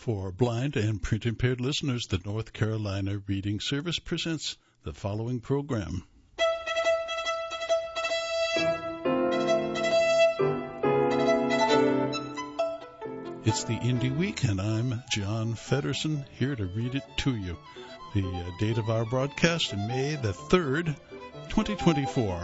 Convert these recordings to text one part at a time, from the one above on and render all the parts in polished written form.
For blind and print-impaired listeners, the North Carolina Reading Service presents the following program. It's the Indie Week, and I'm John Feddersen, here to read it to you. The date of our broadcast, May the 3rd, 2024.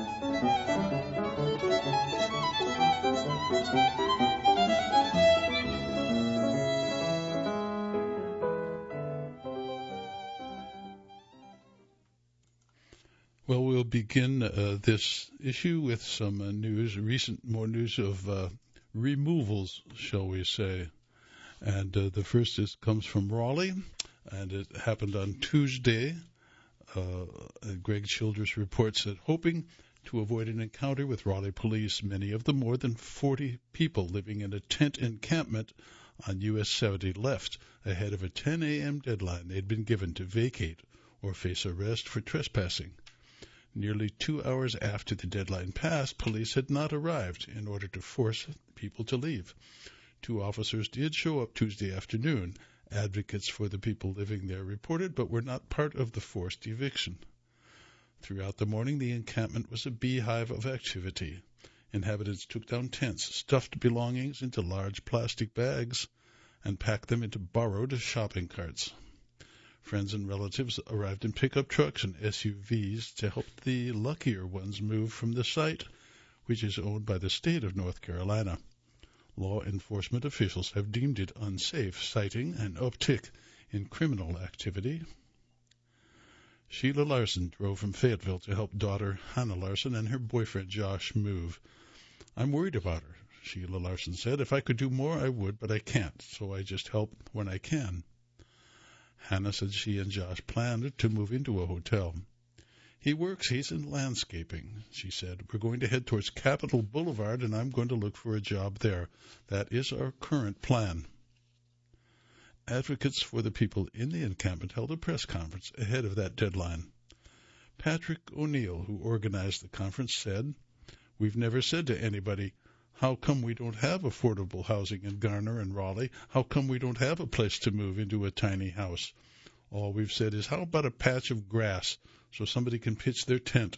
Well, we'll begin this issue with some more news of removals, shall we say. And the first comes from Raleigh, and it happened on Tuesday. Greg Childress reports that hoping to avoid an encounter with Raleigh police, many of the more than 40 people living in a tent encampment on US 70 left ahead of a 10 a.m. deadline they'd been given to vacate or face arrest for trespassing. Nearly 2 hours after the deadline passed, police had not arrived in order to force people to leave. 2 officers did show up Tuesday afternoon. Advocates for the people living there reported, but were not part of the forced eviction. Throughout the morning, the encampment was a beehive of activity. Inhabitants took down tents, stuffed belongings into large plastic bags, and packed them into borrowed shopping carts. Friends and relatives arrived in pickup trucks and SUVs to help the luckier ones move from the site, which is owned by the state of North Carolina. Law enforcement officials have deemed it unsafe, citing an uptick in criminal activity. Sheila Larson drove from Fayetteville to help daughter Hannah Larson and her boyfriend Josh move. "I'm worried about her," Sheila Larson said. "If I could do more, I would, but I can't, so I just help when I can." Hannah said she and Josh planned to move into a hotel. He's in landscaping," she said. "We're going to head towards Capitol Boulevard, and I'm going to look for a job there. That is our current plan." Advocates for the people in the encampment held a press conference ahead of that deadline. Patrick O'Neill, who organized the conference, said, "We've never said to anybody, how come we don't have affordable housing in Garner and Raleigh? How come we don't have a place to move into a tiny house? All we've said is, how about a patch of grass so somebody can pitch their tent?"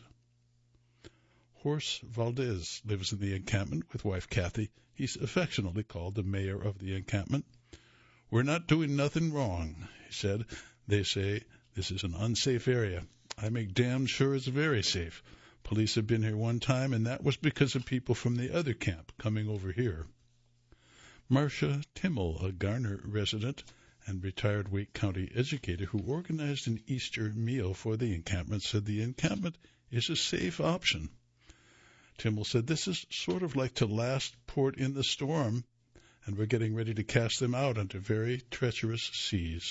Horst Valdez lives in the encampment with wife Kathy. He's affectionately called the mayor of the encampment. "We're not doing nothing wrong," he said. "They say this is an unsafe area. I make damn sure it's very safe. Police have been here one time, and that was because of people from the other camp coming over here." Marcia Timmel, a Garner resident and retired Wake County educator who organized an Easter meal for the encampment, said the encampment is a safe option. Timmel said, "This is sort of like the last port in the storm, and we're getting ready to cast them out onto very treacherous seas."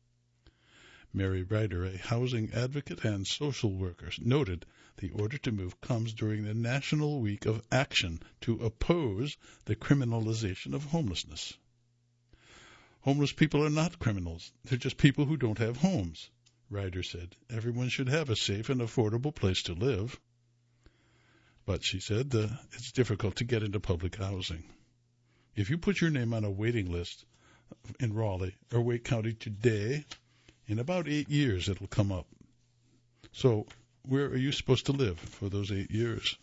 Mary Ryder, a housing advocate and social worker, noted the order to move comes during the National Week of Action to oppose the criminalization of homelessness. "Homeless people are not criminals. They're just people who don't have homes," Ryder said. "Everyone should have a safe and affordable place to live." But she said it's difficult to get into public housing. If you put your name on a waiting list in Raleigh or Wake County today, in about 8 years it'll come up. So where are you supposed to live for those 8 years?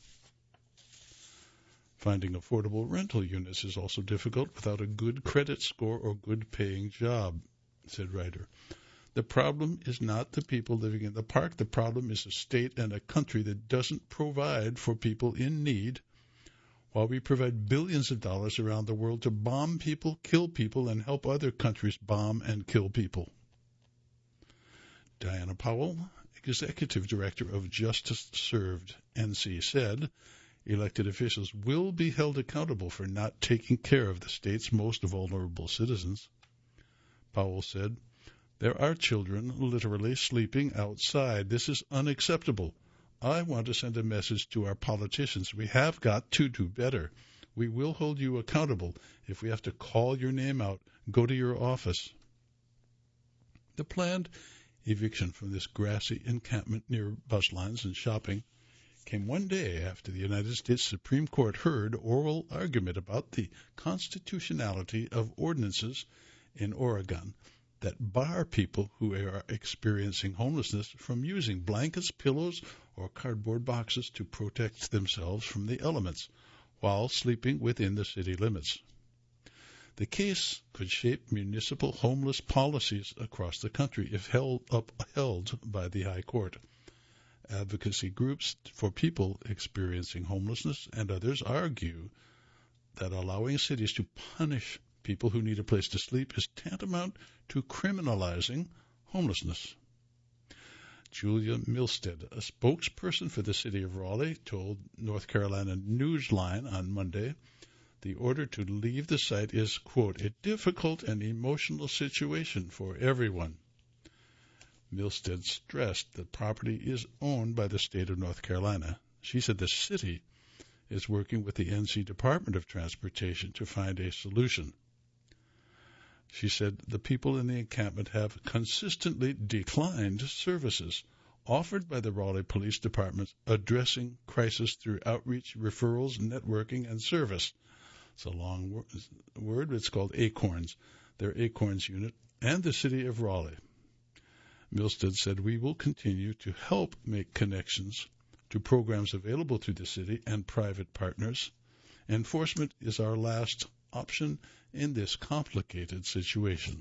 Finding affordable rental units is also difficult without a good credit score or good paying job, said Ryder. "The problem is not the people living in the park. The problem is a state and a country that doesn't provide for people in need, while we provide billions of dollars around the world to bomb people, kill people, and help other countries bomb and kill people." Diana Powell, Executive Director of Justice Served NC, said, "Elected officials will be held accountable for not taking care of the state's most vulnerable citizens." Powell said, "There are children literally sleeping outside. This is unacceptable. I want to send a message to our politicians. We have got to do better. We will hold you accountable. If we have to call your name out, go to your office." The planned eviction from this grassy encampment near bus lines and shopping came one day after the United States Supreme Court heard oral argument about the constitutionality of ordinances in Oregon that bar people who are experiencing homelessness from using blankets, pillows, or cardboard boxes to protect themselves from the elements while sleeping within the city limits. The case could shape municipal homeless policies across the country if upheld by the High Court. Advocacy groups for people experiencing homelessness and others argue that allowing cities to punish people who need a place to sleep is tantamount to criminalizing homelessness. Julia Milstead, a spokesperson for the city of Raleigh, told North Carolina Newsline on Monday the order to leave the site is, quote, a difficult and emotional situation for everyone. Milstead stressed that property is owned by the state of North Carolina. She said the city is working with the NC Department of Transportation to find a solution. She said the people in the encampment have consistently declined services offered by the Raleigh Police Department addressing crisis through outreach, referrals, networking, and service. It's a long word. It's called ACORNS, their ACORNS unit, and the city of Raleigh. Milstead said, we will continue to help make connections to programs available through the city and private partners. Enforcement is our last option in this complicated situation.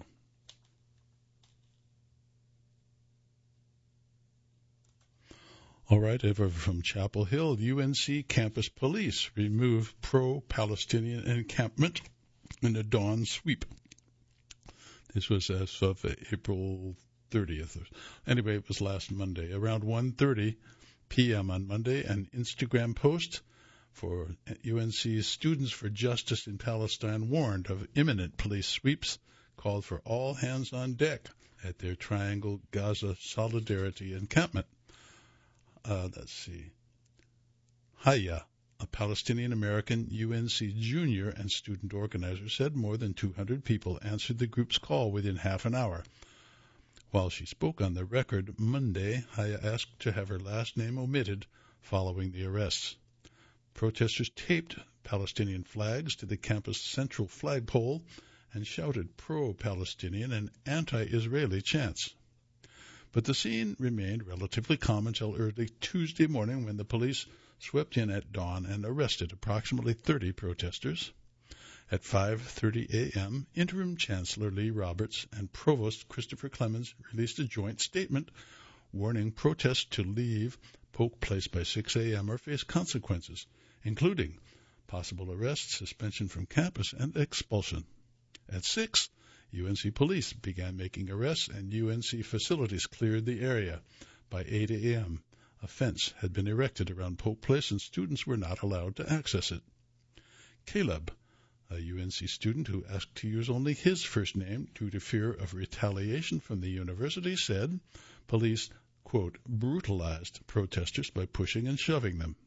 All right, over from Chapel Hill, UNC campus police remove pro-Palestinian encampment in a dawn sweep. This was as of April 30th. Anyway, it was last Monday. Around 1:30 p.m. on Monday, an Instagram post for UNC's Students for Justice in Palestine warned of imminent police sweeps, called for all hands on deck at their Triangle Gaza Solidarity encampment. Let's see. Haya, a Palestinian-American UNC junior and student organizer, said more than 200 people answered the group's call within half an hour. While she spoke on the record Monday, Haya asked to have her last name omitted following the arrests. Protesters taped Palestinian flags to the campus central flagpole and shouted pro-Palestinian and anti-Israeli chants. But the scene remained relatively calm until early Tuesday morning when the police swept in at dawn and arrested approximately 30 protesters. At 5:30 a.m., Interim Chancellor Lee Roberts and Provost Christopher Clemens released a joint statement warning protests to leave Polk Place by 6 a.m. or face consequences, including possible arrest, suspension from campus, and expulsion. At 6, UNC police began making arrests and UNC facilities cleared the area. By 8 a.m., a fence had been erected around Polk Place and students were not allowed to access it. Caleb, a UNC student who asked to use only his first name due to fear of retaliation from the university, said police, quote, brutalized protesters by pushing and shoving them.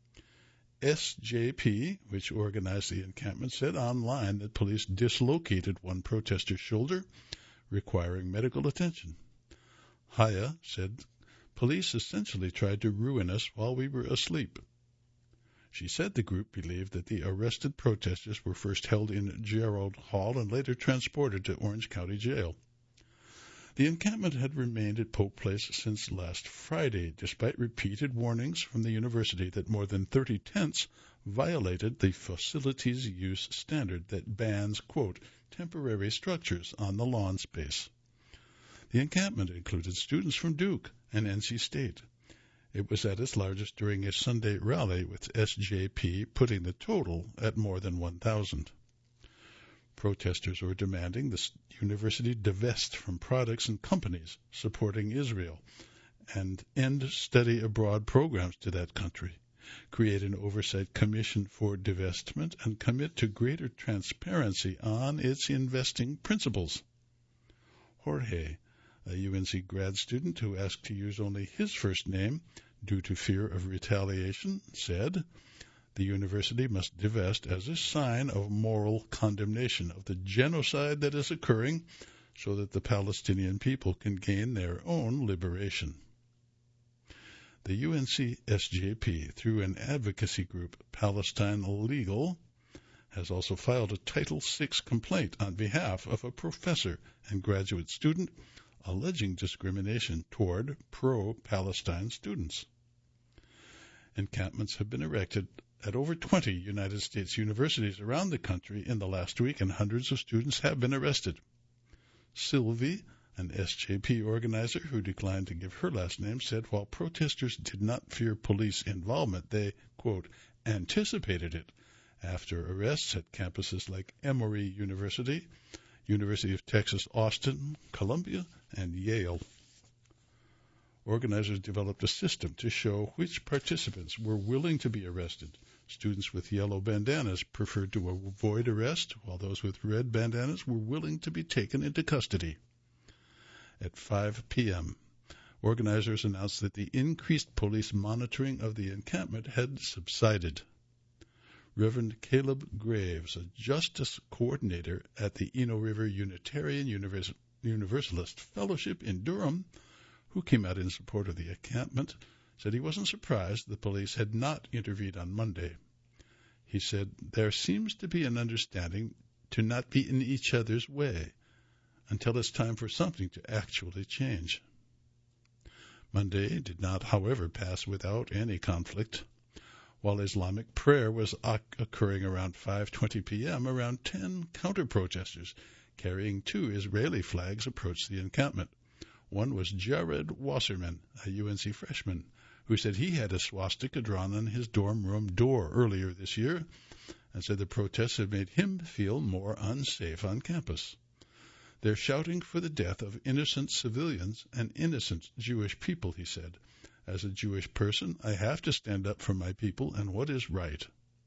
SJP, which organized the encampment, said online that police dislocated one protester's shoulder, requiring medical attention. Haya said police essentially tried to ruin us while we were asleep. She said the group believed that the arrested protesters were first held in Gerald Hall and later transported to Orange County Jail. The encampment had remained at Polk Place since last Friday, despite repeated warnings from the university that more than 30 tents violated the facilities use standard that bans, quote, temporary structures on the lawn space. The encampment included students from Duke and NC State. It was at its largest during a Sunday rally, with SJP putting the total at more than 1,000. Protesters were demanding the university divest from products and companies supporting Israel and end study abroad programs to that country, create an oversight commission for divestment, and commit to greater transparency on its investing principles. Jorge, a UNC grad student who asked to use only his first name due to fear of retaliation, said the university must divest as a sign of moral condemnation of the genocide that is occurring so that the Palestinian people can gain their own liberation. The UNC SJP, through an advocacy group, Palestine Legal, has also filed a Title VI complaint on behalf of a professor and graduate student alleging discrimination toward pro-Palestine students. Encampments have been erected at over 20 United States universities around the country in the last week, and hundreds of students have been arrested. Sylvie, an SJP organizer who declined to give her last name, said while protesters did not fear police involvement, they, quote, anticipated it after arrests at campuses like Emory University, University of Texas Austin, Columbia, and Yale. Organizers developed a system to show which participants were willing to be arrested. Students with yellow bandanas preferred to avoid arrest, while those with red bandanas were willing to be taken into custody. At 5 p.m., organizers announced that the increased police monitoring of the encampment had subsided. Reverend Caleb Graves, a justice coordinator at the Eno River Unitarian Universalist Fellowship in Durham, who came out in support of the encampment, said he wasn't surprised the police had not intervened on Monday. He said, there seems to be an understanding to not be in each other's way until it's time for something to actually change. Monday did not, however, pass without any conflict. While Islamic prayer was occurring around 5:20 p.m., around 10 counter-protesters carrying 2 Israeli flags approached the encampment. One was Jared Wasserman, a UNC freshman, who said he had a swastika drawn on his dorm room door earlier this year and said the protests had made him feel more unsafe on campus. They're shouting for the death of innocent civilians and innocent Jewish people, he said. As a Jewish person, I have to stand up for my people and what is right.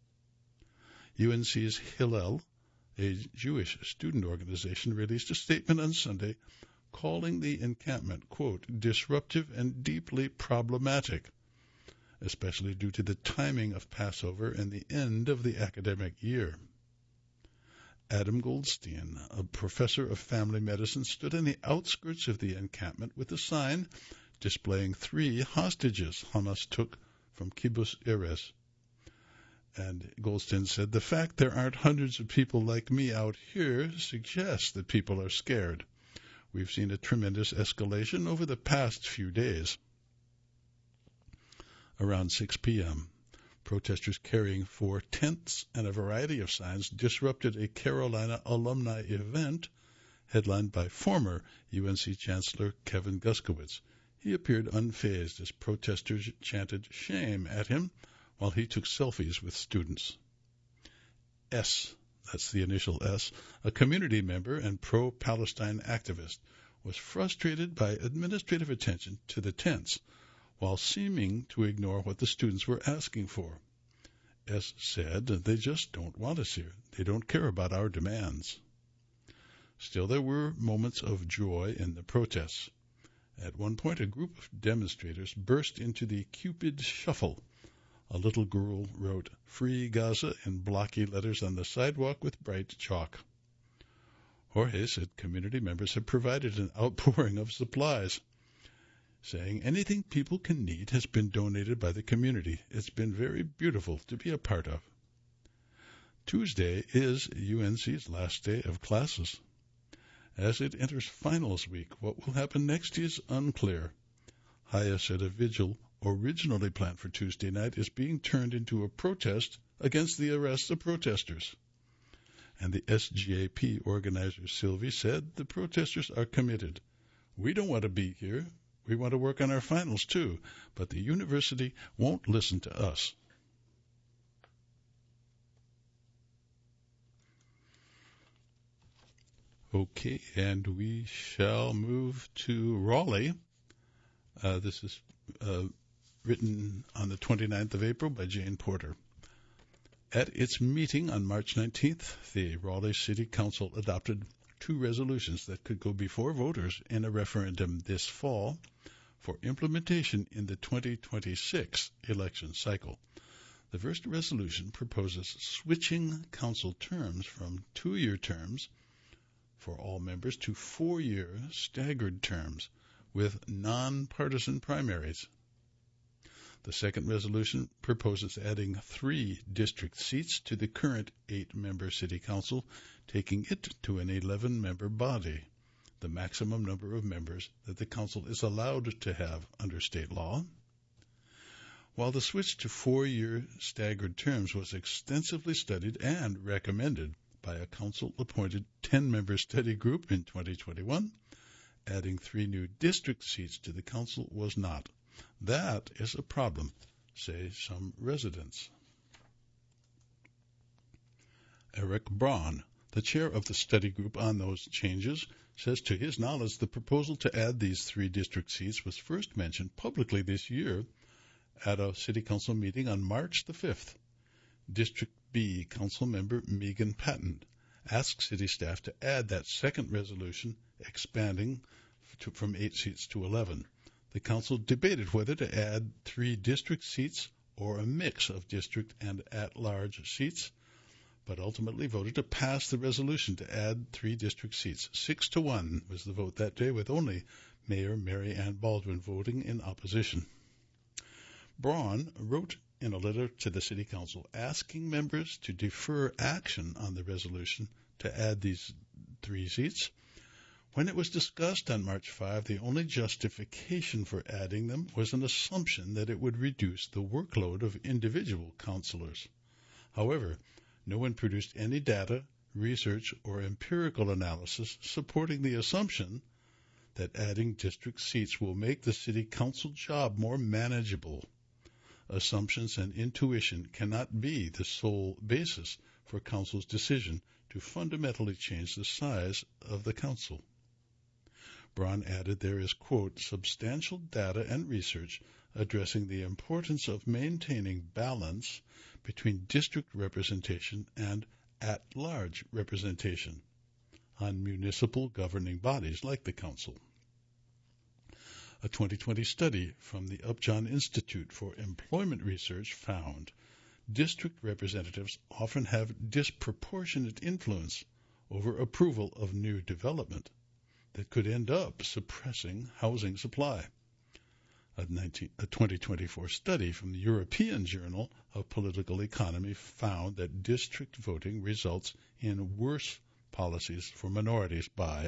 UNC's Hillel, a Jewish student organization, released a statement on Sunday calling the encampment, quote, disruptive and deeply problematic, especially due to the timing of Passover and the end of the academic year. Adam Goldstein, a professor of family medicine, stood on the outskirts of the encampment with a sign displaying 3 hostages Hamas took from Kibbutz Erez. And Goldstein said, the fact there aren't hundreds of people like me out here suggests that people are scared. We've seen a tremendous escalation over the past few days. Around 6 p.m., protesters carrying 4 tents and a variety of signs disrupted a Carolina alumni event headlined by former UNC Chancellor Kevin Guskowitz. He appeared unfazed as protesters chanted shame at him while he took selfies with students. S, that's the initial S, a community member and pro-Palestine activist, was frustrated by administrative attention to the tents while seeming to ignore what the students were asking for. S said, they just don't want us here. They don't care about our demands. Still, there were moments of joy in the protests. At one point, a group of demonstrators burst into the Cupid Shuffle. A little girl wrote, Free Gaza in blocky letters on the sidewalk with bright chalk. Jorge said community members have provided an outpouring of supplies, saying anything people can need has been donated by the community. It's been very beautiful to be a part of. Tuesday is UNC's last day of classes. As it enters finals week, what will happen next is unclear. Haya said a vigil originally planned for Tuesday night is being turned into a protest against the arrest of protesters. And the SJP organizer Sylvie said the protesters are committed. We don't want to be here. We want to work on our finals too, but the university won't listen to us. Okay, and we shall move to Raleigh. This is written on the 29th of April by Jane Porter. At its meeting on March 19th, the Raleigh City Council adopted 2 resolutions that could go before voters in a referendum this fall for implementation in the 2026 election cycle. The first resolution proposes switching council terms from 2-year terms for all members to 4-year staggered terms with nonpartisan primaries. The second resolution proposes adding 3 district seats to the current 8-member city council, taking it to an 11-member body, the maximum number of members that the council is allowed to have under state law. While the switch to 4-year staggered terms was extensively studied and recommended by a council-appointed 10-member study group in 2021, adding 3 new district seats to the council was not. That is a problem, say some residents. Eric Braun, the chair of the study group on those changes, says to his knowledge the proposal to add these 3 district seats was first mentioned publicly this year at a city council meeting on March the 5th. District B council member Megan Patton asked city staff to add that second resolution, expanding from 8 seats to 11. The council debated whether to add 3 district seats or a mix of district and at-large seats, but ultimately voted to pass the resolution to add 3 district seats. 6-1 was the vote that day, with only Mayor Mary Ann Baldwin voting in opposition. Braun wrote in a letter to the City Council asking members to defer action on the resolution to add these 3 seats. When it was discussed on March 5, the only justification for adding them was an assumption that it would reduce the workload of individual councillors. However, no one produced any data, research, or empirical analysis supporting the assumption that adding district seats will make the City Council job more manageable. Assumptions and intuition cannot be the sole basis for Council's decision to fundamentally change the size of the Council. Braun added there is, quote, substantial data and research addressing the importance of maintaining balance between district representation and at-large representation on municipal governing bodies like the Council. A 2020 study from the Upjohn Institute for Employment Research found district representatives often have disproportionate influence over approval of new development that could end up suppressing housing supply. A 2024 study from the European Journal of Political Economy found that district voting results in worse policies for minorities by,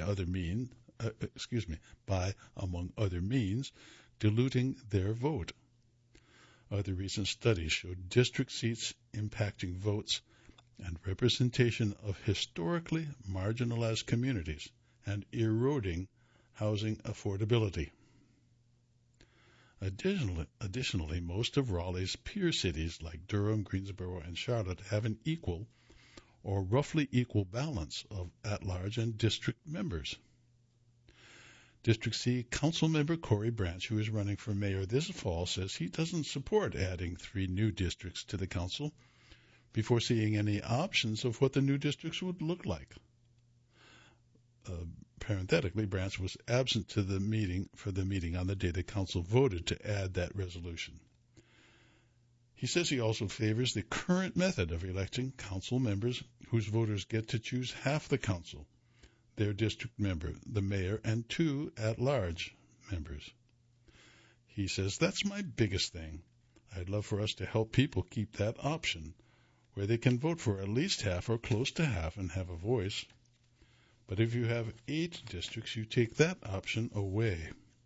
among other means, diluting their vote. Other recent studies showed district seats impacting votes and representation of historically marginalized communities and eroding housing affordability. Additionally, most of Raleigh's peer cities like Durham, Greensboro, and Charlotte have an equal or roughly equal balance of at-large and district members. District C Council member Corey Branch, who is running for mayor this fall, says he doesn't support adding 3 new districts to the council before seeing any options of what the new districts would look like. Parenthetically, Branch was absent to the meeting on the day the council voted to add that resolution. He says he also favors the current method of electing council members whose voters get to choose half the council, their district member, the mayor, and 2 at-large members. He says, that's my biggest thing. I'd love for us to help people keep that option, where they can vote for at least half or close to half and have a voice. But if you have 8 districts, you take that option away.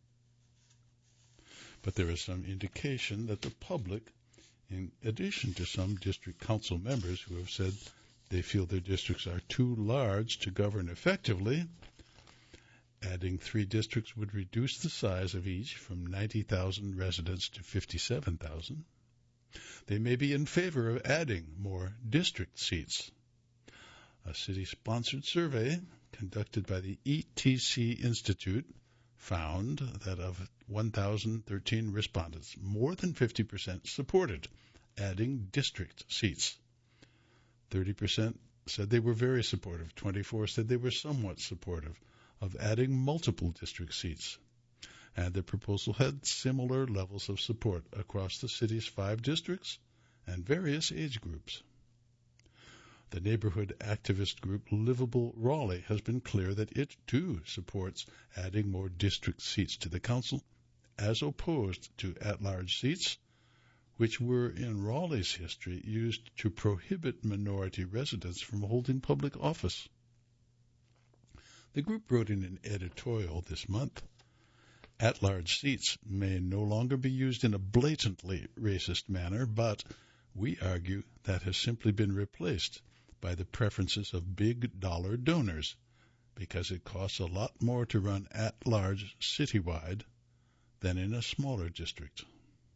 But there is some indication that the public, in addition to some district council members who have said they feel their districts are too large to govern effectively, adding 3 districts would reduce the size of each from 90,000 residents to 57,000. They may be in favor of adding more district seats. A city-sponsored survey conducted by the ETC Institute found that of 1,013 respondents, more than 50% supported adding district seats. 30% said they were very supportive. 24% said they were somewhat supportive of adding multiple district seats. And the proposal had similar levels of support across the city's 5 districts and various age groups. The neighborhood activist group Livable Raleigh has been clear that it, too, supports adding more district seats to the council, as opposed to at-large seats, which were in Raleigh's history used to prohibit minority residents from holding public office. The group wrote in an editorial this month, "At-large seats may no longer be used in a blatantly racist manner, but we argue that has simply been replaced by the preferences of big-dollar donors, because it costs a lot more to run at-large citywide than in a smaller district."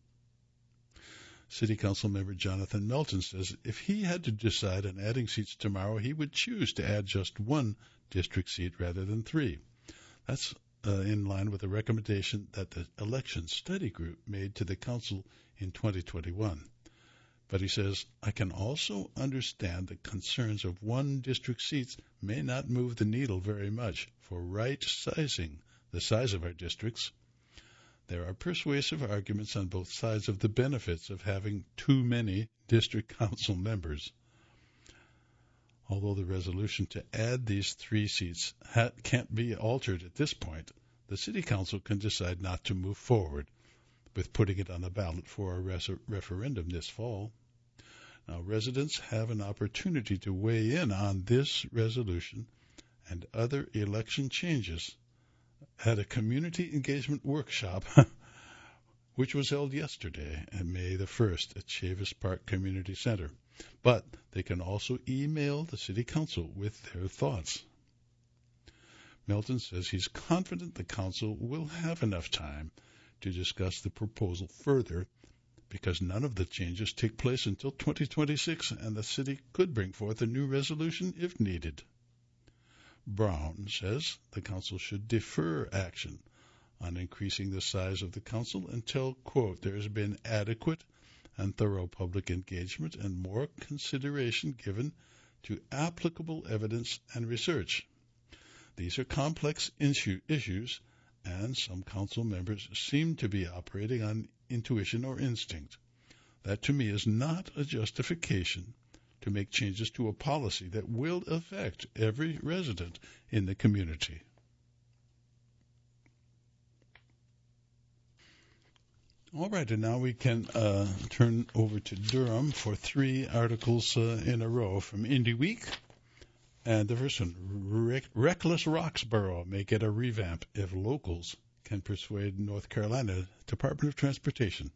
City Council member Jonathan Melton says if he had to decide on adding seats tomorrow, he would choose to add just one district seat rather than 3. That's in line with a recommendation that the Election Study Group made to the Council in 2021. But he says, I can also understand the concerns of one district seats may not move the needle very much for right-sizing the size of our districts. There are persuasive arguments on both sides of the benefits of having too many district council members. Although the resolution to add these 3 seats can't be altered at this point, the City Council can decide not to move forward with putting it on the ballot for a referendum this fall. Now, residents have an opportunity to weigh in on this resolution and other election changes at a community engagement workshop which was held yesterday on May the 1st at Chavis Park Community Center. But they can also email the City Council with their thoughts. Melton says he's confident the Council will have enough time to discuss the proposal further because none of the changes take place until 2026 and the City could bring forth a new resolution if needed. Brown says the Council should defer action on increasing the size of the Council until, quote, there has been adequate and thorough public engagement and more consideration given to applicable evidence and research. These are complex issues, and some Council members seem to be operating on intuition or instinct. That, to me, is not a justification to make changes to a policy that will affect every resident in the community. All right, and now we can turn over to Durham for 3 articles in a row from Indy Week. And the first one, Reckless Roxborough may get a revamp if locals can persuade North Carolina Department of Transportation.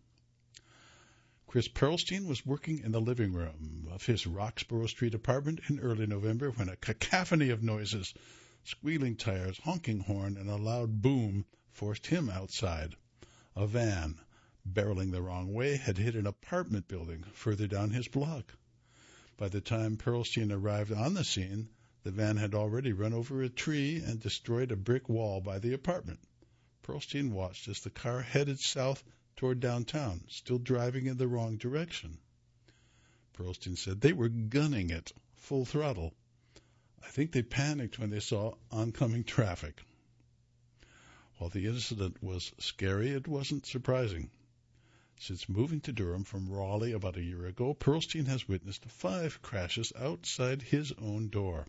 Chris Perlstein was working in the living room of his Roxborough Street apartment in early November when a cacophony of noises, squealing tires, honking horn, and a loud boom forced him outside. A van, barreling the wrong way, had hit an apartment building further down his block. By the time Perlstein arrived on the scene, the van had already run over a tree and destroyed a brick wall by the apartment. Perlstein watched as the car headed south toward downtown, still driving in the wrong direction. Perlstein said they were gunning it, full throttle. I think they panicked when they saw oncoming traffic. While the incident was scary, it wasn't surprising. Since moving to Durham from Raleigh about a year ago, Perlstein has witnessed 5 crashes outside his own door.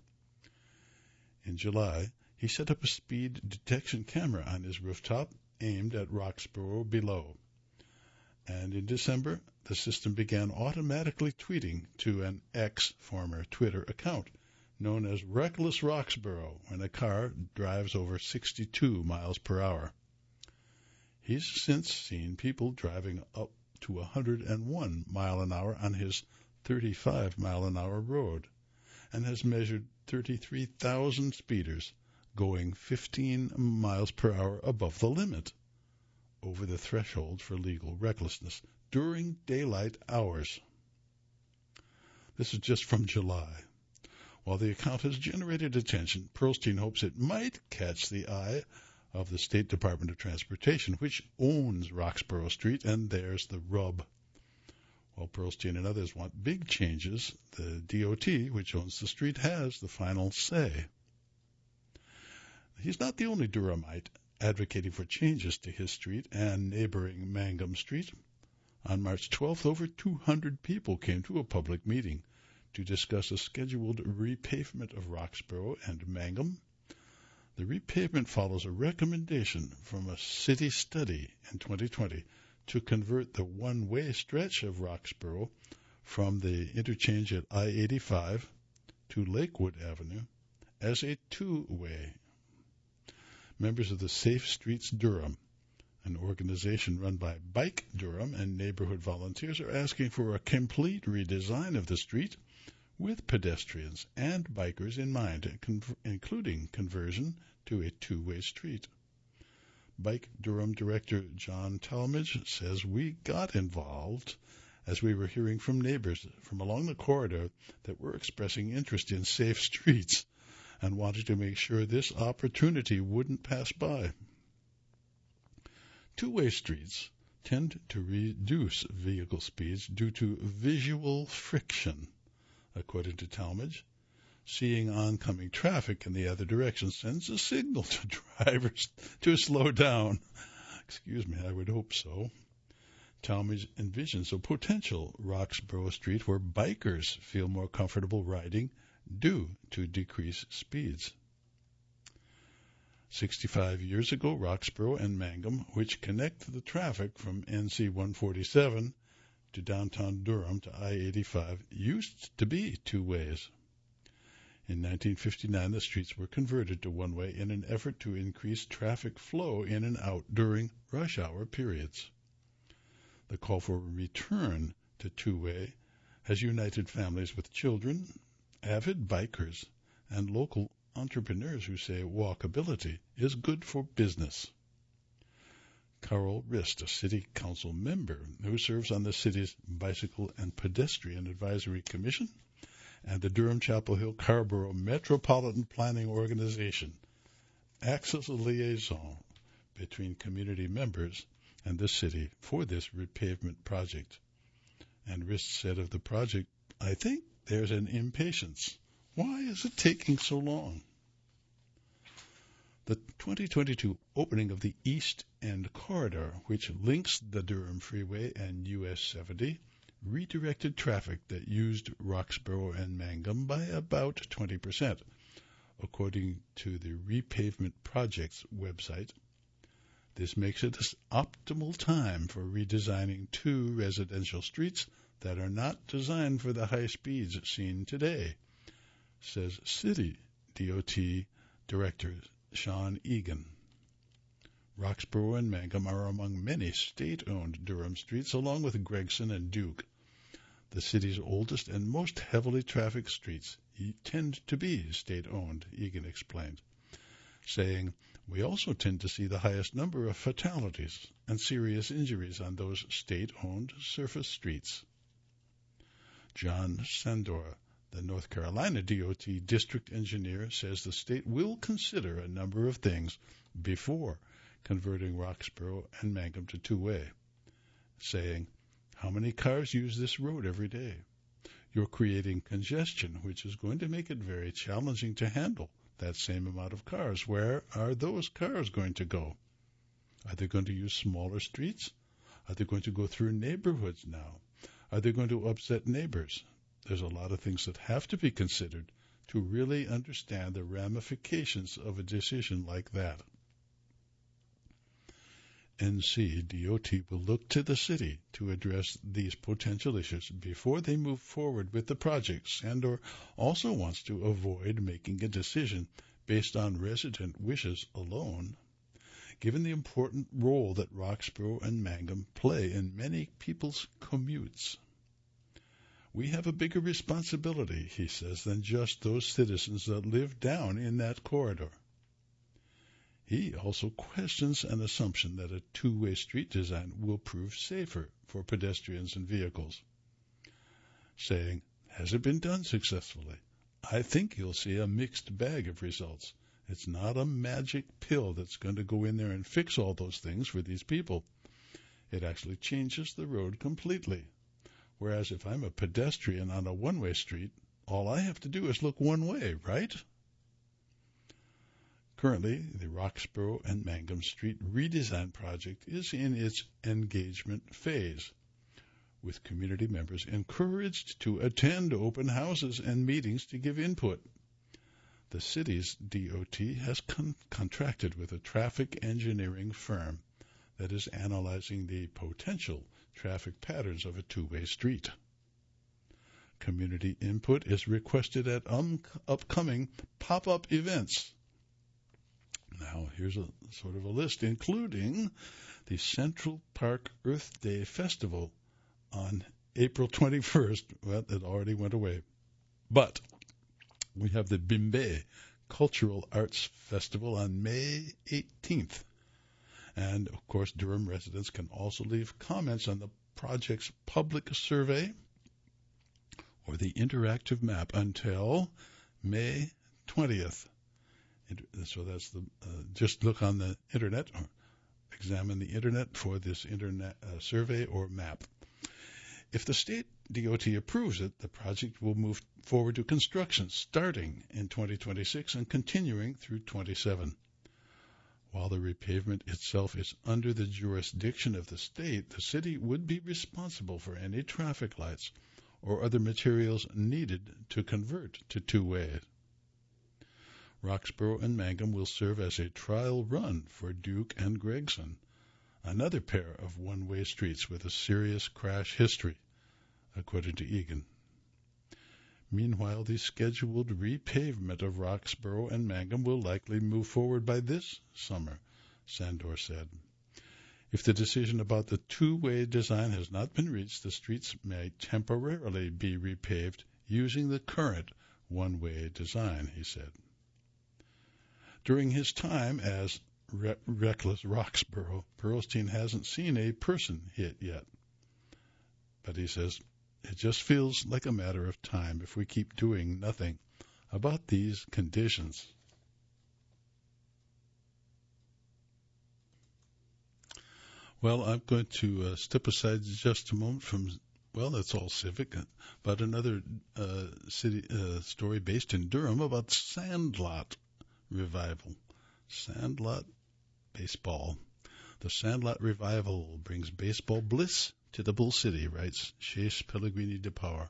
In July, he set up a speed detection camera on his rooftop aimed at Roxborough below. And in December, the system began automatically tweeting to an ex-former Twitter account known as Reckless Roxborough when a car drives over 62 miles per hour. He's since seen people driving up to 101 mile an hour on his 35 mile an hour road and has measured 33,000 speeders going 15 miles per hour above the limit, over the threshold for legal recklessness, during daylight hours. This is just from July. While the account has generated attention, Perlstein hopes it might catch the eye of the State Department of Transportation, which owns Roxborough Street, and there's the rub. While Perlstein and others want big changes, the DOT, which owns the street, has the final say. He's not the only Durhamite advocating for changes to his street and neighboring Mangum Street. On March 12th, over 200 people came to a public meeting to discuss a scheduled repavement of Roxborough and Mangum. The repavement follows a recommendation from a city study in 2020 to convert the one-way stretch of Roxborough from the interchange at I-85 to Lakewood Avenue as a two-way. Members of the Safe Streets Durham, an organization run by Bike Durham and neighborhood volunteers, are asking for a complete redesign of the street with pedestrians and bikers in mind, including conversion to a two-way street. Bike Durham Director John Talmadge says, "We got involved as we were hearing from neighbors from along the corridor that were expressing interest in safe streets and wanted to make sure this opportunity wouldn't pass by." Two-way streets tend to reduce vehicle speeds due to visual friction, according to Talmadge. Seeing oncoming traffic in the other direction sends a signal to drivers to slow down. Excuse me, I would hope so. Talmadge envisions a potential Roxborough Street where bikers feel more comfortable riding due to decreased speeds. 65 years ago, Roxborough and Mangum, which connect the traffic from NC 147 to downtown Durham to I-85, used to be two ways. In 1959, the streets were converted to one-way in an effort to increase traffic flow in and out during rush hour periods. The call for a return to two-way has united families with children, avid bikers, and local entrepreneurs who say walkability is good for business. Carol Rist, a city council member who serves on the city's Bicycle and Pedestrian Advisory Commission and the Durham-Chapel Hill-Carrboro Metropolitan Planning Organization, acts as a liaison between community members and the city for this repavement project. And Rist said of the project, "I think there's an impatience. Why is it taking so long?" The 2022 opening of the East End Corridor, which links the Durham Freeway and US 70, redirected traffic that used Roxborough and Mangum by about 20%, according to the Repavement Project's website. This makes it an optimal time for redesigning two residential streets that are not designed for the high speeds seen today, says City DOT Director Sean Egan. Roxborough and Mangum are among many state-owned Durham streets, along with Gregson and Duke. The city's oldest and most heavily trafficked streets tend to be state-owned, Egan explained, saying, "We also tend to see the highest number of fatalities and serious injuries on those state-owned surface streets." John Sandor, the North Carolina DOT district engineer, says the state will consider a number of things before converting Roxborough and Mangum to two-way, saying, "How many cars use this road every day? You're creating congestion, which is going to make it very challenging to handle that same amount of cars. Where are those cars going to go? Are they going to use smaller streets? Are they going to go through neighborhoods now? Are they going to upset neighbors?" There's a lot of things that have to be considered to really understand the ramifications of a decision like that. NC DOT will look to the city to address these potential issues before they move forward with the project. Sandor also wants to avoid making a decision based on resident wishes alone, given the important role that Roxborough and Mangum play in many people's commutes. "We have a bigger responsibility," he says, "than just those citizens that live down in that corridor." He also questions an assumption that a two-way street design will prove safer for pedestrians and vehicles, saying, "Has it been done successfully? I think you'll see a mixed bag of results. It's not a magic pill that's going to go in there and fix all those things for these people. It actually changes the road completely. Whereas if I'm a pedestrian on a one-way street, all I have to do is look one way, right?" Currently, the Roxborough and Mangum Street redesign project is in its engagement phase, with community members encouraged to attend open houses and meetings to give input. The city's DOT has contracted with a traffic engineering firm that is analyzing the potential traffic patterns of a two-way street. Community input is requested at upcoming pop-up events. Now, here's a sort of a list, including the Central Park Earth Day Festival on April 21st. Well, it already went away. But we have the Bimbe Cultural Arts Festival on May 18th. And, of course, Durham residents can also leave comments on the project's public survey or the interactive map until May 20th. So that's just look on the internet or examine the internet for this internet survey or map. If the state DOT approves it, the project will move forward to construction starting in 2026 and continuing through 27. While the repavement itself is under the jurisdiction of the state, the city would be responsible for any traffic lights or other materials needed to convert to two-way. Roxborough and Mangum will serve as a trial run for Duke and Gregson, another pair of one-way streets with a serious crash history, according to Egan. Meanwhile, the scheduled repavement of Roxborough and Mangum will likely move forward by this summer, Sandor said. If the decision about the two-way design has not been reached, the streets may temporarily be repaved using the current one-way design, he said. During his time as Reckless Roxborough, Pearlstein hasn't seen a person hit yet. But he says, it just feels like a matter of time if we keep doing nothing about these conditions. Well, I'm going to step aside just a moment from, well, it's all civic, but another city story based in Durham about Sandlot revival. Sandlot baseball. The Sandlot revival brings baseball bliss to the Bull City, writes Chase Pellegrini de Power.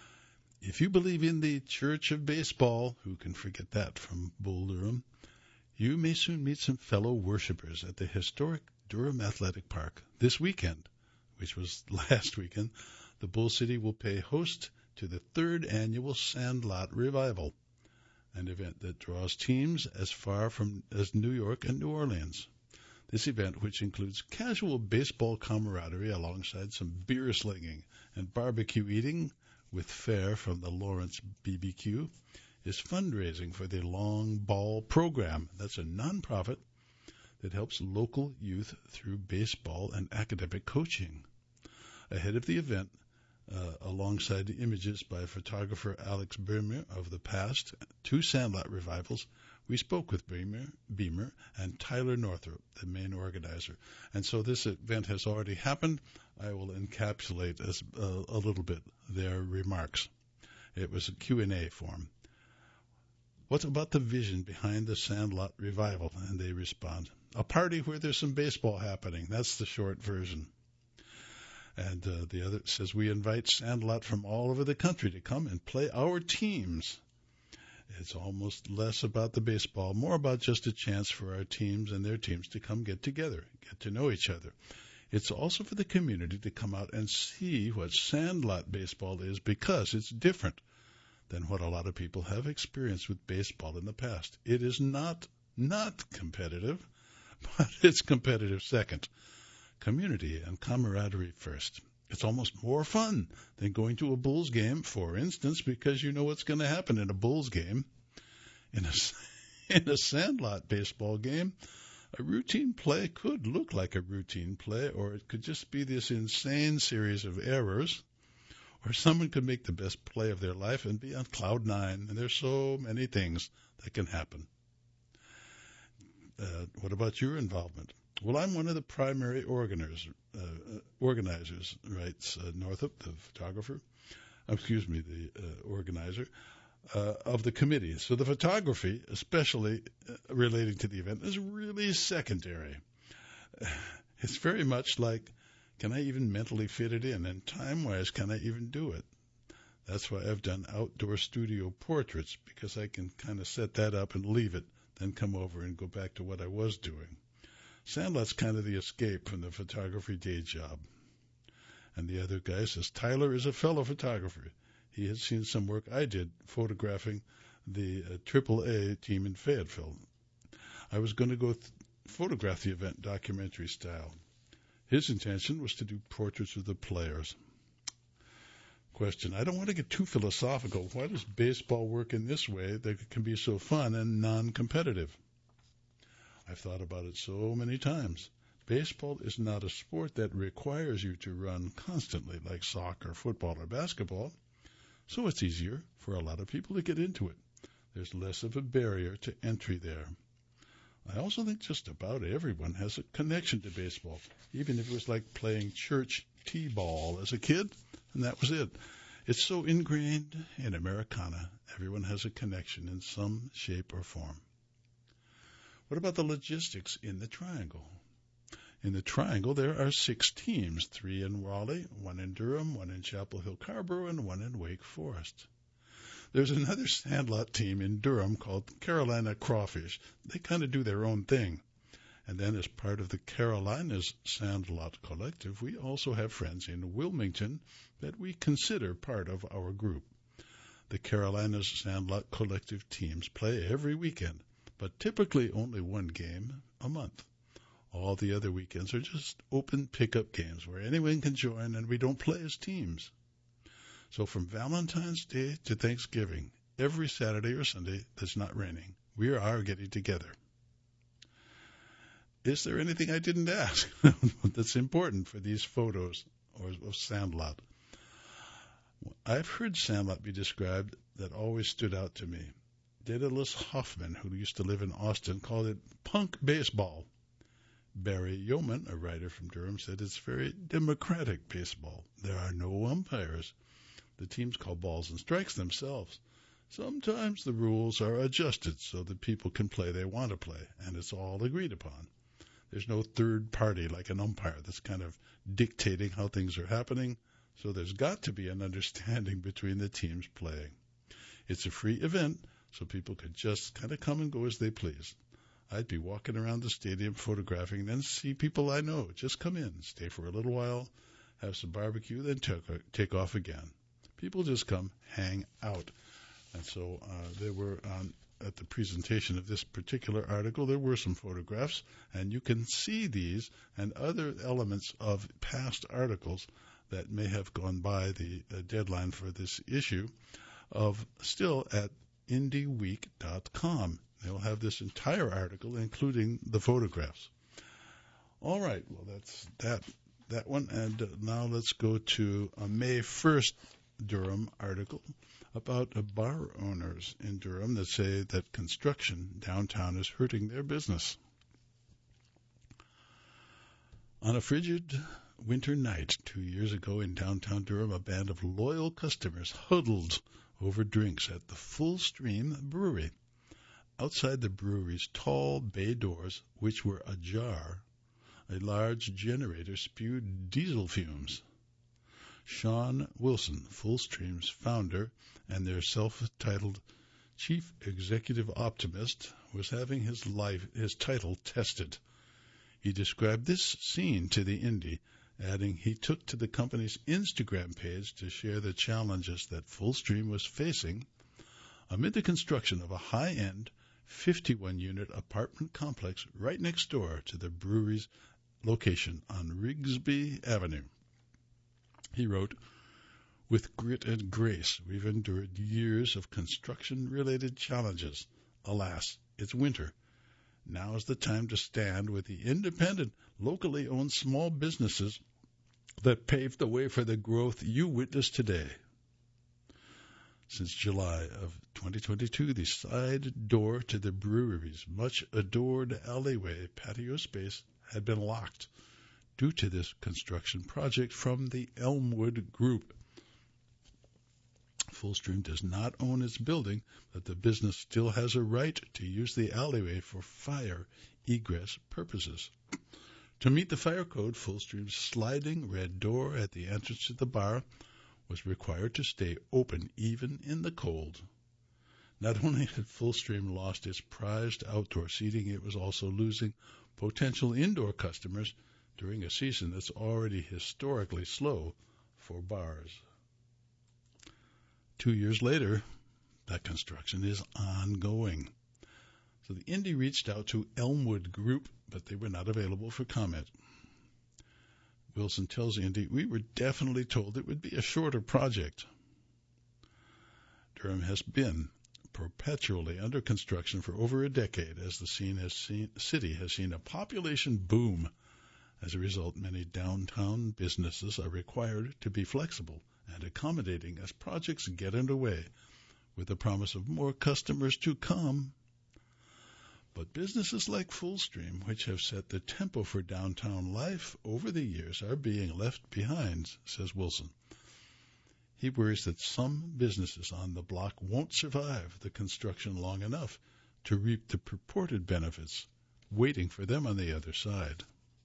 If you believe in the Church of Baseball, who can forget that from Bull Durham, you may soon meet some fellow worshippers at the historic Durham Athletic Park. This weekend, which was last weekend, the Bull City will pay host to the third annual Sandlot Revival, an event that draws teams as far from as New York and New Orleans. This event, which includes casual baseball camaraderie alongside some beer slinging and barbecue eating with fare from the Lawrence BBQ, is fundraising for the Long Ball Program. That's a nonprofit that helps local youth through baseball and academic coaching. Ahead of the event, alongside images by photographer Alex Beamer of the past two Sandlot revivals, we spoke with Beamer and Tyler Northrop, the main organizer. And so this event has already happened. I will encapsulate a little bit their remarks. It was a Q&A form. What about the vision behind the Sandlot revival? And they respond, a party where there's some baseball happening. That's the short version. And the other says, we invite Sandlot from all over the country to come and play our teams. It's almost less about the baseball, more about just a chance for our teams and their teams to come get together, get to know each other. It's also for the community to come out and see what Sandlot baseball is, because it's different than what a lot of people have experienced with baseball in the past. It is not competitive, but it's competitive second. Community and camaraderie first. It's almost more fun than going to a Bulls game, for instance, because you know what's going to happen in a Bulls game. In a Sandlot baseball game, a routine play could look like a routine play, or it could just be this insane series of errors, or someone could make the best play of their life and be on cloud nine, and there's so many things that can happen. What about your involvement? Well, I'm one of the primary organizers, writes Northup, the photographer. The organizer of the committee. So the photography, especially relating to the event, is really secondary. It's very much like, can I even mentally fit it in? And time-wise, can I even do it? That's why I've done outdoor studio portraits, because I can kind of set that up and leave it, then come over and go back to what I was doing. Sandlot's kind of the escape from the photography day job. And the other guy says, Tyler is a fellow photographer. He had seen some work I did photographing the AAA team in Fayetteville. I was going to go photograph the event documentary style. His intention was to do portraits of the players. Question, I don't want to get too philosophical. Why does baseball work in this way that it can be so fun and non-competitive? I've thought about it so many times. Baseball is not a sport that requires you to run constantly like soccer, football, or basketball, so it's easier for a lot of people to get into it. There's less of a barrier to entry there. I also think just about everyone has a connection to baseball, even if it was like playing church t-ball as a kid, and that was it. It's so ingrained in Americana. Everyone has a connection in some shape or form. What about the logistics in the Triangle? In the Triangle, there are 6 teams, 3 in Raleigh, 1 in Durham, 1 in Chapel Hill Carrboro, and 1 in Wake Forest. There's another Sandlot team in Durham called Carolina Crawfish. They kind of do their own thing. And then as part of the Carolinas Sandlot Collective, we also have friends in Wilmington that we consider part of our group. The Carolinas Sandlot Collective teams play every weekend, but typically only 1 game a month. All the other weekends are just open pickup games where anyone can join, and we don't play as teams. So from Valentine's Day to Thanksgiving, every Saturday or Sunday that's not raining, we are getting together. Is there anything I didn't ask that's important for these photos of Sandlot? I've heard Sandlot be described that always stood out to me. Daedalus Hoffman, who used to live in Austin, called it punk baseball. Barry Yeoman, a writer from Durham, said it's very democratic baseball. There are no umpires. The teams call balls and strikes themselves. Sometimes the rules are adjusted so that people can play they want to play, and it's all agreed upon. There's no third party like an umpire that's kind of dictating how things are happening, so there's got to be an understanding between the teams playing. It's a free event, so people could just kind of come and go as they please. I'd be walking around the stadium photographing, then see people I know. Just come in, stay for a little while, have some barbecue, then take off again. People just come, hang out. And so there were, at the presentation of this particular article, there were some photographs, and you can see these and other elements of past articles that may have gone by the deadline for this issue of still at indieweek.com. They'll have this entire article, including the photographs. All right, well, that's that one. And now let's go to a May 1st Durham article about bar owners in Durham that say that construction downtown is hurting their business. On a frigid winter night 2 years ago in downtown Durham, a band of loyal customers huddled over drinks at the Full Stream Brewery. Outside the brewery's tall bay doors, which were ajar, a large generator spewed diesel fumes. Sean Wilson, Full Stream's founder and their self-titled chief executive optimist, was having his title tested. He described this scene to the Indy, adding he took to the company's Instagram page to share the challenges that Full Stream was facing amid the construction of a high-end 51-unit apartment complex right next door to the brewery's location on Rigsby Avenue. He wrote, "With grit and grace, we've endured years of construction-related challenges. Alas, it's winter. Now is the time to stand with the independent, locally owned small businesses that paved the way for the growth you witness today." Since July of 2022, the side door to the brewery's much-adored alleyway patio space had been locked due to this construction project from the Elmwood Group. Full Stream does not own its building, but the business still has a right to use the alleyway for fire egress purposes. To meet the fire code, Full Stream's sliding red door at the entrance to the bar was required to stay open even in the cold. Not only had Full Stream lost its prized outdoor seating, it was also losing potential indoor customers during a season that's already historically slow for bars. 2 years later, that construction is ongoing. So the Indy reached out to Elmwood Group, but they were not available for comment. Wilson tells Indy, "We were definitely told it would be a shorter project." Durham has been perpetually under construction for over a decade as the city has seen a population boom. As a result, many downtown businesses are required to be flexible and accommodating as projects get underway, with the promise of more customers to come. But businesses like Fullstream, which have set the tempo for downtown life over the years, are being left behind, says Wilson. He worries that some businesses on the block won't survive the construction long enough to reap the purported benefits waiting for them on the other side.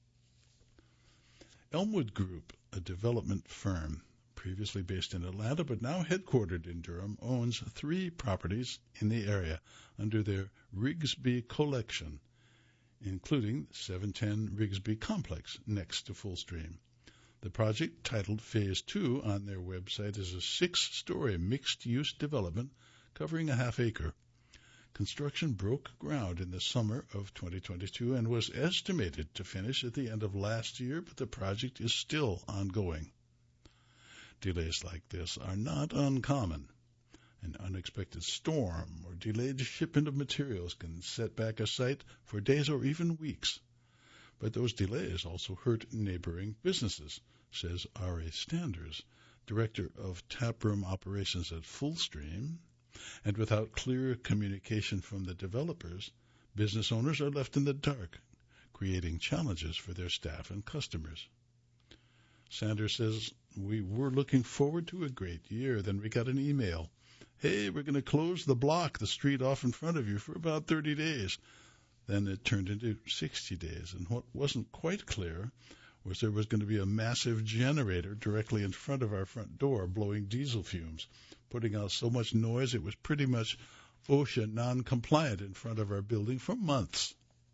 Elmwood Group, a development firm previously based in Atlanta but now headquartered in Durham, owns 3 properties in the area under their Rigsby collection, including 710 Rigsby Complex next to Fullstream. The project, titled Phase 2 on their website, is a 6-story mixed-use development covering a half-acre. Construction broke ground in the summer of 2022 and was estimated to finish at the end of last year, but the project is still ongoing. Delays like this are not uncommon. An unexpected storm or delayed shipment of materials can set back a site for days or even weeks. But those delays also hurt neighboring businesses, says R.A. Standers, director of taproom operations at Fullstream. And without clear communication from the developers, business owners are left in the dark, creating challenges for their staff and customers. Sanders says, "We were looking forward to a great year. Then we got an email. Hey, we're going to close the street off in front of you for about 30 days. Then it turned into 60 days. And what wasn't quite clear was there was going to be a massive generator directly in front of our front door blowing diesel fumes, putting out so much noise it was pretty much OSHA non-compliant in front of our building for months."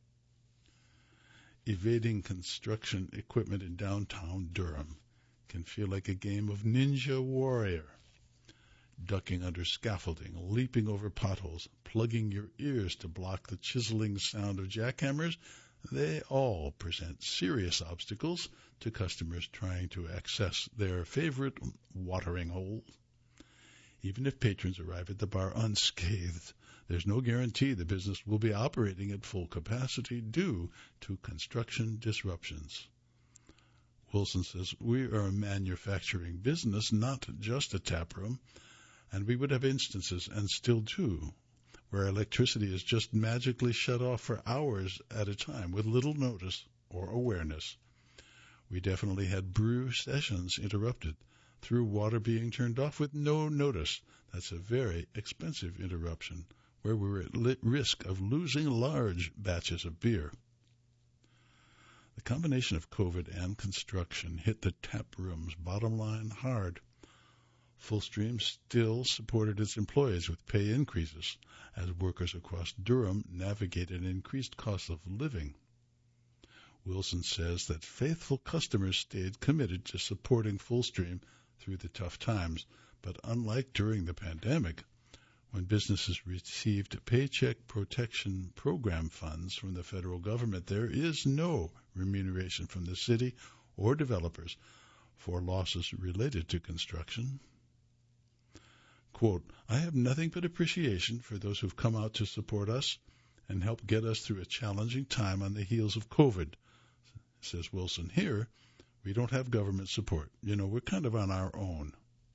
Evading construction equipment in downtown Durham can feel like a game of Ninja Warrior. Ducking under scaffolding, leaping over potholes, plugging your ears to block the chiseling sound of jackhammers, they all present serious obstacles to customers trying to access their favorite watering hole. Even if patrons arrive at the bar unscathed, there's no guarantee the business will be operating at full capacity due to construction disruptions. Wilson says, "We are a manufacturing business, not just a taproom, and we would have instances, and still do, where electricity is just magically shut off for hours at a time with little notice or awareness. We definitely had brew sessions interrupted through water being turned off with no notice. That's a very expensive interruption, where we're at risk of losing large batches of beer." The combination of COVID and construction hit the tap room's bottom line hard. Fullstream still supported its employees with pay increases as workers across Durham navigated increased costs of living. Wilson says that faithful customers stayed committed to supporting Fullstream through the tough times, but unlike during the pandemic, when businesses received Paycheck Protection Program funds from the federal government, there is no remuneration from the city or developers for losses related to construction. Quote, "I have nothing but appreciation for those who've come out to support us and help get us through a challenging time on the heels of COVID," says Wilson. "Here, we don't have government support. We're kind of on our own."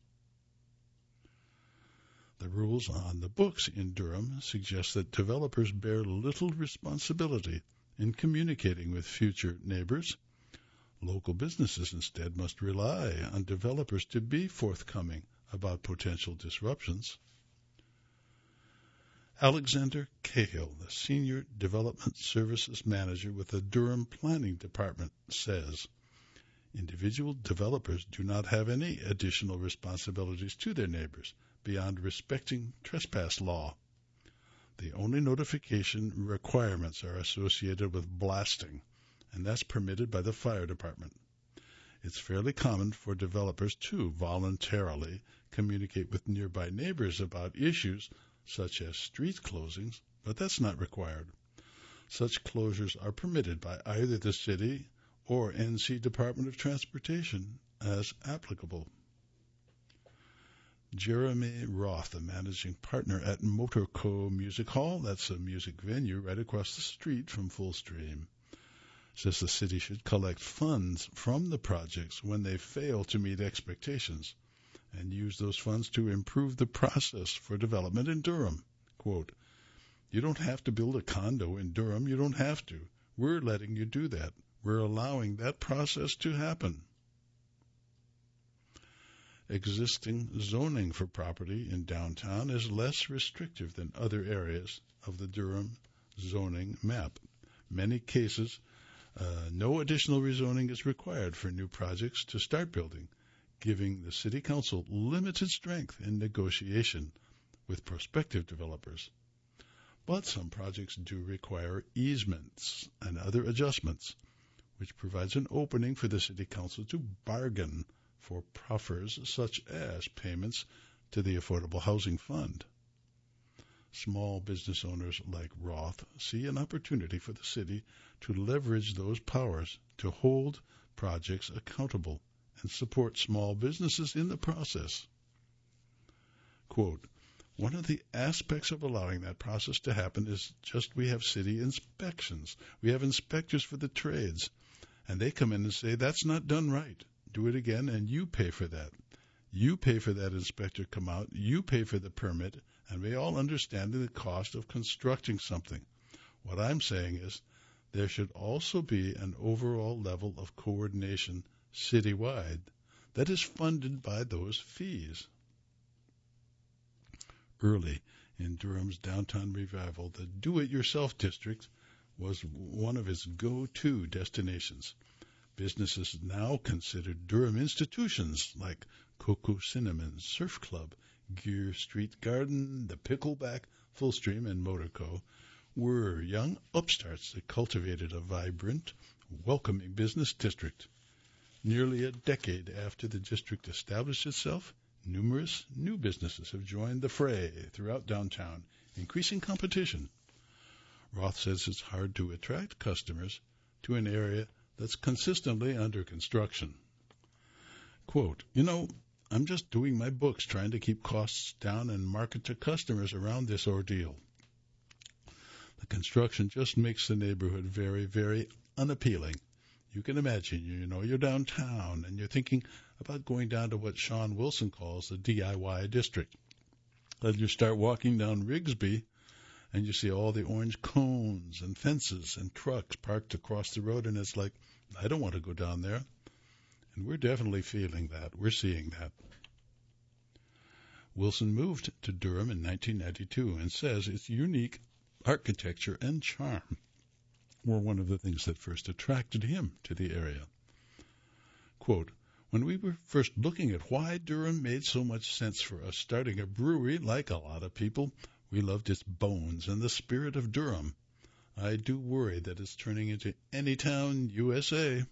The rules on the books in Durham suggest that developers bear little responsibility in communicating with future neighbors. Local businesses instead must rely on developers to be forthcoming about potential disruptions. Alexander Cahill, the Senior Development Services Manager with the Durham Planning Department, says, "Individual developers do not have any additional responsibilities to their neighbors beyond respecting trespass law. The only notification requirements are associated with blasting, and that's permitted by the fire department. It's fairly common for developers to voluntarily communicate with nearby neighbors about issues such as street closings, but that's not required. Such closures are permitted by either the city or NC Department of Transportation as applicable. Jeremy Roth, the managing partner at Motorco Music Hall, that's a music venue right across the street from Fullstream, says the city should collect funds from the projects when they fail to meet expectations and use those funds to improve the process for development in Durham. Quote, "You don't have to build a condo in Durham. You don't have to. We're letting you do that. We're allowing that process to happen." Existing zoning for property in downtown is less restrictive than other areas of the Durham zoning map. Many cases, no additional rezoning is required for new projects to start building, giving the City Council limited strength in negotiation with prospective developers. But some projects do require easements and other adjustments, which provides an opening for the City Council to bargain for proffers such as payments to the Affordable Housing Fund. Small business owners like Roth see an opportunity for the city to leverage those powers to hold projects accountable and support small businesses in the process. Quote, "One of the aspects of allowing that process to happen is just we have city inspections. We have inspectors for the trades, and they come in and say, that's not done right. Do it again, and you pay for that. You pay for that inspector come out, you pay for the permit, and we all understand the cost of constructing something. What I'm saying is there should also be an overall level of coordination citywide that is funded by those fees." Early in Durham's downtown revival, the do-it-yourself district was one of its go-to destinations. Businesses now consider Durham institutions like Cocoa Cinnamon, Surf Club, Gear Street Garden, the Pickleback, Fullstream, and Motorco were young upstarts that cultivated a vibrant, welcoming business district. Nearly a decade after the district established itself, numerous new businesses have joined the fray throughout downtown, increasing competition. Roth says it's hard to attract customers to an area that's consistently under construction. Quote, "I'm just doing my books, trying to keep costs down and market to customers around this ordeal. The construction just makes the neighborhood very, very unappealing. You can imagine, you're downtown and you're thinking about going down to what Sean Wilson calls the DIY district. And you start walking down Rigsby and you see all the orange cones and fences and trucks parked across the road, and it's like, I don't want to go down there." And we're definitely feeling that. We're seeing that. Wilson moved to Durham in 1992 and says its unique architecture and charm were one of the things that first attracted him to the area. Quote, "When we were first looking at why Durham made so much sense for us starting a brewery, like a lot of people, we loved its bones and the spirit of Durham. I do worry that it's turning into Anytown, USA."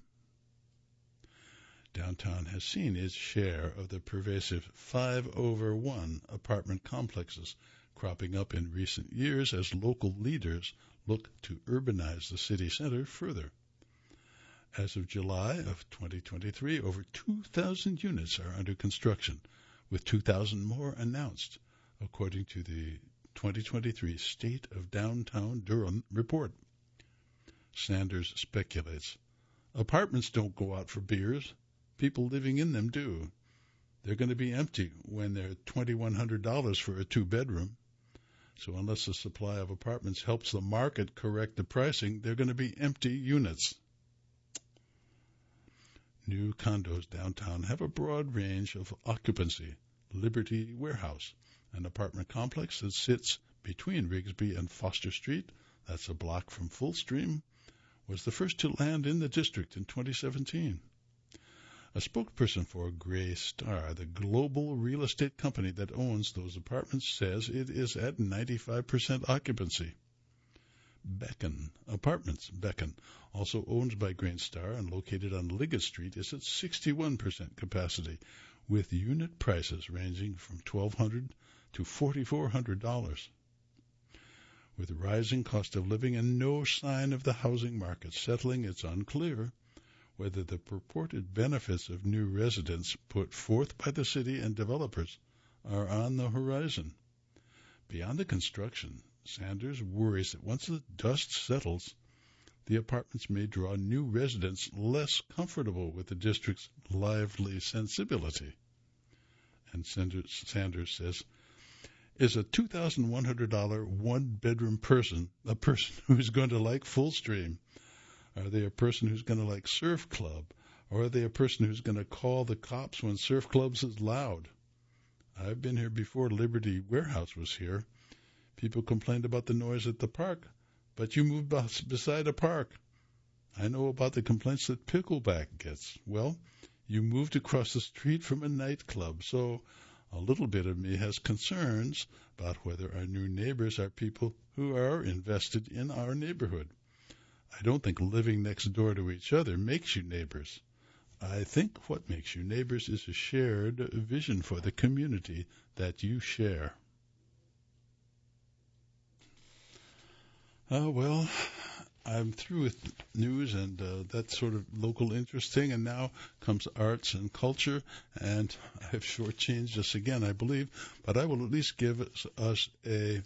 Downtown has seen its share of the pervasive 5/1 apartment complexes cropping up in recent years as local leaders look to urbanize the city center further. As of July of 2023, over 2,000 units are under construction, with 2,000 more announced, according to the 2023 State of Downtown Durham report. Sanders speculates, "Apartments don't go out for beers. People living in them do. They're going to be empty when they're $2,100 for a two-bedroom. So unless the supply of apartments helps the market correct the pricing, they're going to be empty units." New condos downtown have a broad range of occupancy. Liberty Warehouse, an apartment complex that sits between Rigsby and Foster Street, that's a block from Fullstream, was the first to land in the district in 2017. A spokesperson for Greystar, the global real estate company that owns those apartments, says it is at 95% occupancy. Beacon Apartments, also owned by Greystar and located on Liggett Street, is at 61% capacity, with unit prices ranging from $1,200 to $4,400. With rising cost of living and no sign of the housing market settling, it's unclear whether the purported benefits of new residents put forth by the city and developers are on the horizon. Beyond the construction, Sanders worries that once the dust settles, the apartments may draw new residents less comfortable with the district's lively sensibility. And Sanders says, is a $2,100 one-bedroom person a person who's going to like Fullstream? Are they a person who's going to like Surf Club? Or are they a person who's going to call the cops when Surf Club's is loud? I've been here before Liberty Warehouse was here. People complained about the noise at the park, but you moved beside a park. I know about the complaints that Pickleback gets. Well, you moved across the street from a nightclub, so a little bit of me has concerns about whether our new neighbors are people who are invested in our neighborhood. I don't think living next door to each other makes you neighbors. I think what makes you neighbors is a shared vision for the community that you share. Well, I'm through with news and that sort of local interest thing, and now comes arts and culture, and I've shortchanged us again, I believe, but I will at least give us a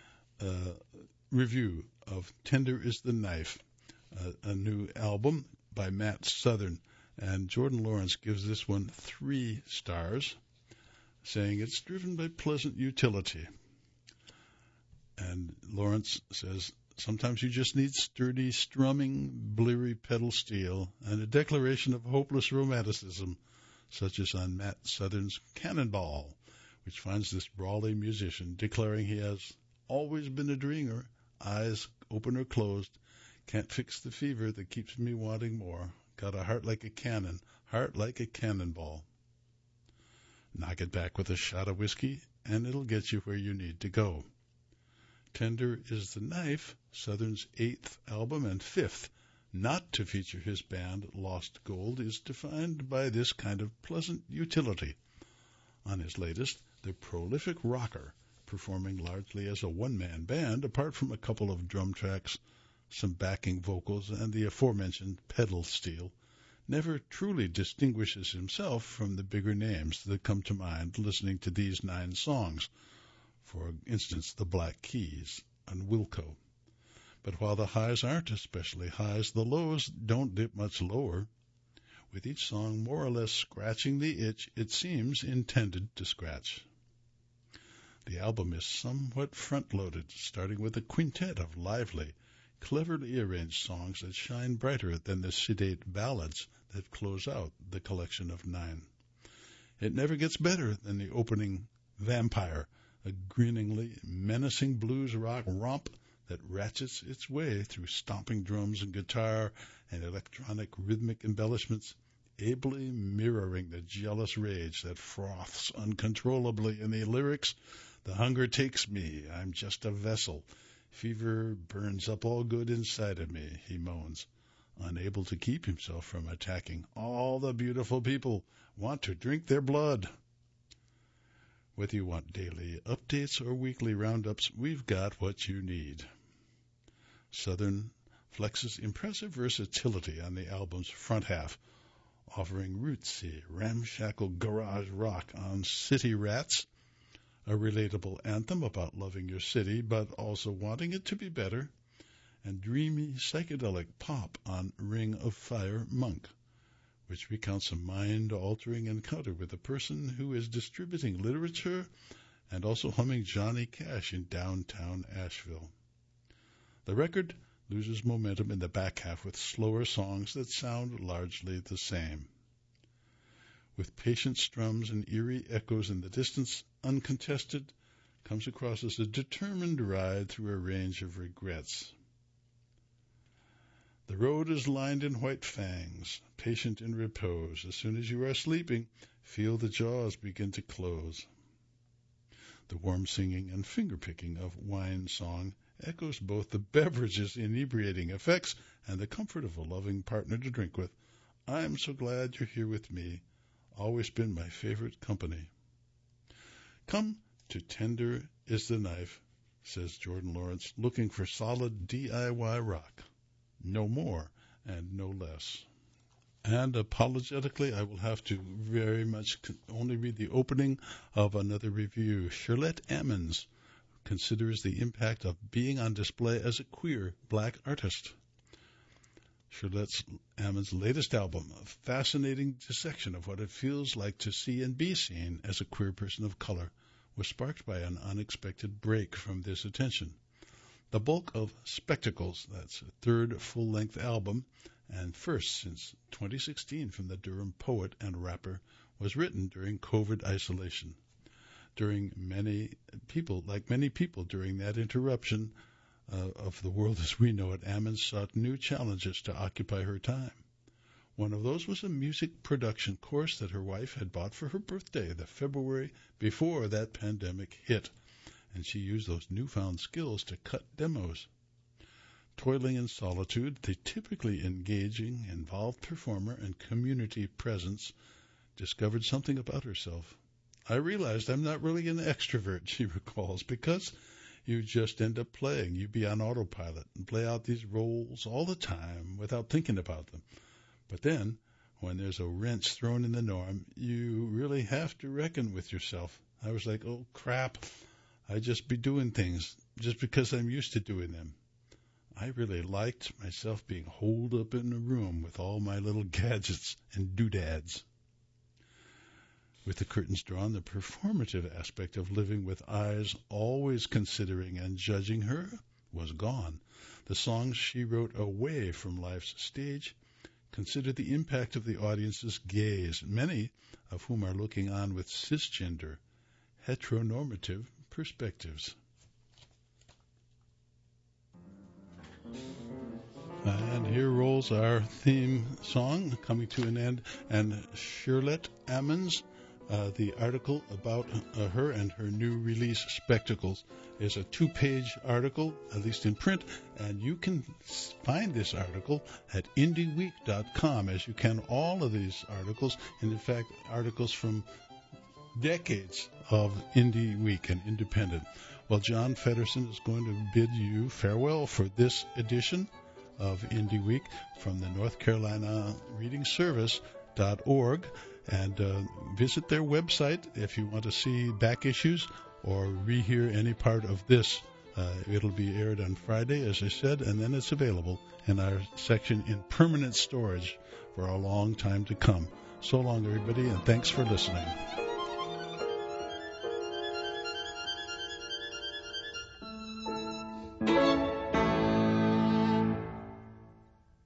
review of Tender is the Knife, a new album by Matt Southern, and Jordan Lawrence gives this one 3 stars, saying it's driven by pleasant utility. And Lawrence says, sometimes you just need sturdy strumming, bleary pedal steel, and a declaration of hopeless romanticism, such as on Matt Southern's Cannonball, which finds this brawly musician declaring he has always been a dreamer, eyes open or closed, can't fix the fever that keeps me wanting more, got a heart like a cannon, heart like a cannonball. Knock it back with a shot of whiskey, and it'll get you where you need to go. Tender is the Knife, Southern's 8th album and 5th, not to feature his band Lost Gold, is defined by this kind of pleasant utility. On his latest, the prolific rocker, performing largely as a one-man band, apart from a couple of drum tracks, some backing vocals, and the aforementioned pedal steel, never truly distinguishes himself from the bigger names that come to mind listening to these 9 songs, for instance, the Black Keys and Wilco. But while the highs aren't especially highs, the lows don't dip much lower, with each song more or less scratching the itch it seems intended to scratch. The album is somewhat front-loaded, starting with a quintet of lively, cleverly arranged songs that shine brighter than the sedate ballads that close out the collection of 9. It never gets better than the opening Vampire, a grinningly menacing blues rock romp that ratchets its way through stomping drums and guitar and electronic rhythmic embellishments, ably mirroring the jealous rage that froths uncontrollably in the lyrics. The hunger takes me, I'm just a vessel. Fever burns up all good inside of me, he moans, unable to keep himself from attacking. All the beautiful people want to drink their blood. Whether you want daily updates or weekly roundups, we've got what you need. Southern flexes impressive versatility on the album's front half, offering rootsy, ramshackle garage rock on City Rats, a relatable anthem about loving your city but also wanting it to be better, and dreamy psychedelic pop on Ring of Fire Monk, which recounts a mind-altering encounter with a person who is distributing literature and also humming Johnny Cash in downtown Asheville. The record loses momentum in the back half with slower songs that sound largely the same. With patient strums and eerie echoes in the distance, Uncontested comes across as a determined ride through a range of regrets. The road is lined in white fangs, patient in repose. As soon as you are sleeping, feel the jaws begin to close. The warm singing and finger-picking of wine song echoes both the beverage's inebriating effects and the comfort of a loving partner to drink with. I'm so glad you're here with me. Always been my favorite company. Come to Tender is the Knife, says Jordan Lawrence, looking for solid DIY rock. No more and no less. And apologetically, I will have to very much only read the opening of another review. Shirlette Ammons considers the impact of being on display as a queer black artist. Shirlette Ammons' latest album, a fascinating dissection of what it feels like to see and be seen as a queer person of color, was sparked by an unexpected break from this attention. The bulk of Spectacles, that's a third full-length album, and first since 2016 from the Durham poet and rapper, was written during COVID isolation. Many people during that interruption of the world as we know it, Ammons sought new challenges to occupy her time. One of those was a music production course that her wife had bought for her birthday the February before that pandemic hit, and she used those newfound skills to cut demos. Toiling in solitude, the typically engaging, involved performer and community presence discovered something about herself. I realized I'm not really an extrovert, she recalls, because you just end up playing. You be on autopilot and play out these roles all the time without thinking about them. But then, when there's a wrench thrown in the norm, you really have to reckon with yourself. I was like, oh, crap, I just be doing things just because I'm used to doing them. I really liked myself being holed up in a room with all my little gadgets and doodads. With the curtains drawn, the performative aspect of living with eyes always considering and judging her was gone. The songs she wrote away from life's stage consider the impact of the audience's gaze, many of whom are looking on with cisgender, heteronormative perspectives. And here rolls our theme song coming to an end, and Shirlette Ammons, the article about her and her new release, Spectacles, is a 2-page article, at least in print, and you can find this article at indieweek.com, as you can all of these articles, and in fact, articles from decades of Indie Week and Independent. Well, John Feddersen is going to bid you farewell for this edition of Indie Week from the North Carolina Reading Service.org, and visit their website if you want to see back issues or rehear any part of this. It'll be aired on Friday, as I said, and then it's available in our section in permanent storage for a long time to come. So long, everybody, and thanks for listening.